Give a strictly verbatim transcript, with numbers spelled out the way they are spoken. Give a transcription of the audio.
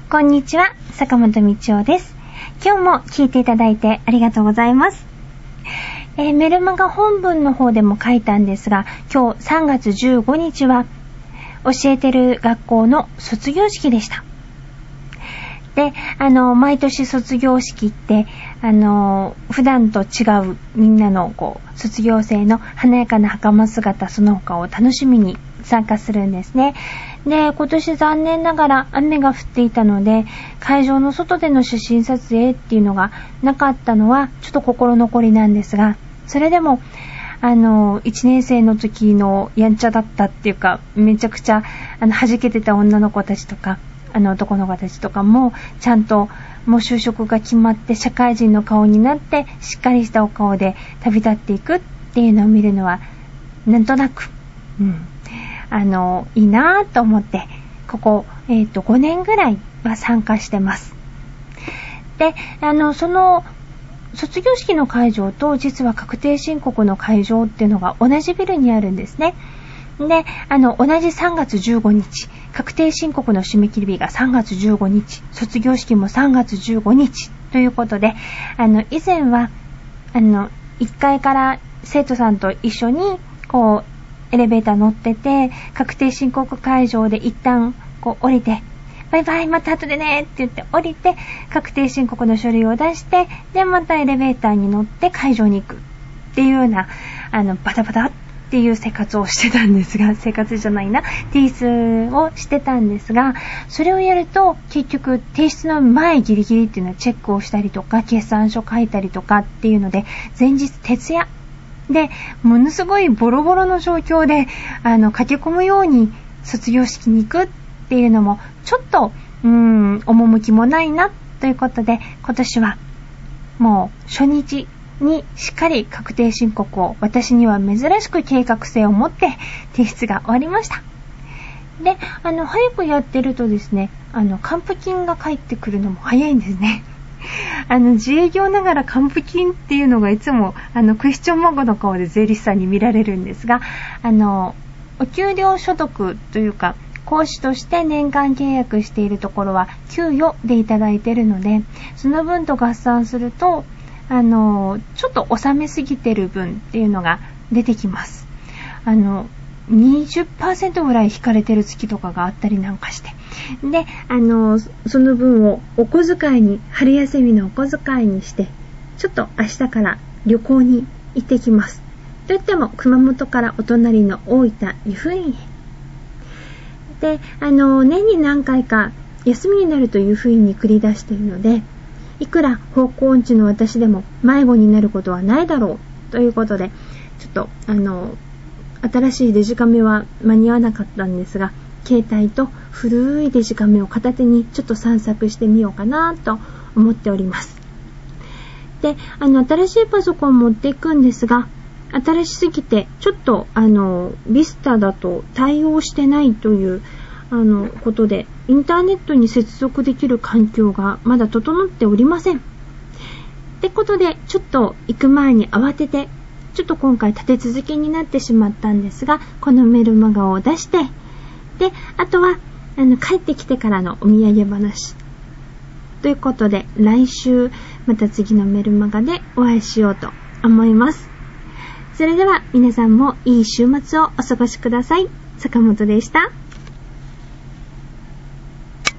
こんにちは、坂本道夫です。今日も聞いていただいてありがとうございます。えー、メルマガ本文の方でも書いたんですが、今日さんがつじゅうごにちは教えてる学校の卒業式でした。で、あの、毎年卒業式って、あの、普段と違うみんなのこう、卒業生の華やかな袴姿その他を楽しみに参加するんですね。で、今年残念ながら雨が降っていたので、会場の外での写真撮影っていうのがなかったのはちょっと心残りなんですが、それでも、あの、いちねん生の時のやんちゃだったっていうか、めちゃくちゃ、あの、弾けてた女の子たちとか、あの男の子たちとかもちゃんともう就職が決まって社会人の顔になってしっかりしたお顔で旅立っていくっていうのを見るのはなんとなく、うん、あのいいなぁと思ってここ、えーと、ごねんぐらいは参加してます。で、あのその卒業式の会場と実は確定申告の会場っていうのが同じビルにあるんですね。で、あの、同じさんがつじゅうごにち、確定申告の締め切り日がさんがつじゅうごにち、卒業式もさんがつじゅうごにちということで、あの、以前は、あの、いっかいから生徒さんと一緒に、こう、エレベーター乗ってて、確定申告会場で一旦、こう、降りて、バイバイ、また後でねって言って降りて、確定申告の書類を出して、で、またエレベーターに乗って会場に行くっていうような、あの、バタバタってっていう生活をしてたんですが、生活じゃないな、提出をしてたんですが、それをやると結局提出の前ギリギリっていうのはチェックをしたりとか、決算書書いたりとかっていうので、前日徹夜でものすごいボロボロの状況であの駆け込むように卒業式に行くっていうのもちょっとうーん趣もないなということで、今年はもう初日にしっかり確定申告を私には珍しく計画性を持って提出が終わりました。で、あの早くやってるとですね、あの還付金が返ってくるのも早いんですね。あの自営業ながら還付金っていうのがいつもあのクエスチョンマークの顔で税理士さんに見られるんですが、あのお給料所得というか講師として年間契約しているところは給与でいただいているので、その分と合算するとあのちょっと納めすぎてる分っていうのが出てきます。あの にじゅっパーセント ぐらい引かれてる月とかがあったりなんかして、であのその分をお小遣いに、春休みのお小遣いにしてちょっと明日から旅行に行ってきます。といっても熊本からお隣の大分湯布院へで、あの年に何回か休みになると湯布院に繰り出しているので、いくら方向音痴の私でも迷子になることはないだろうということで、ちょっとあの新しいデジカメは間に合わなかったんですが、携帯と古いデジカメを片手にちょっと散策してみようかなと思っております。で、あの新しいパソコンを持っていくんですが、新しすぎてちょっとあのビスタだと対応してないというあのことで、インターネットに接続できる環境がまだ整っておりません。ってことでちょっと行く前に慌ててちょっと今回立て続けになってしまったんですが、このメルマガを出して、であとはあの帰ってきてからのお土産話ということで、来週また次のメルマガでお会いしようと思います。それでは皆さんもいい週末をお過ごしください。坂本でした。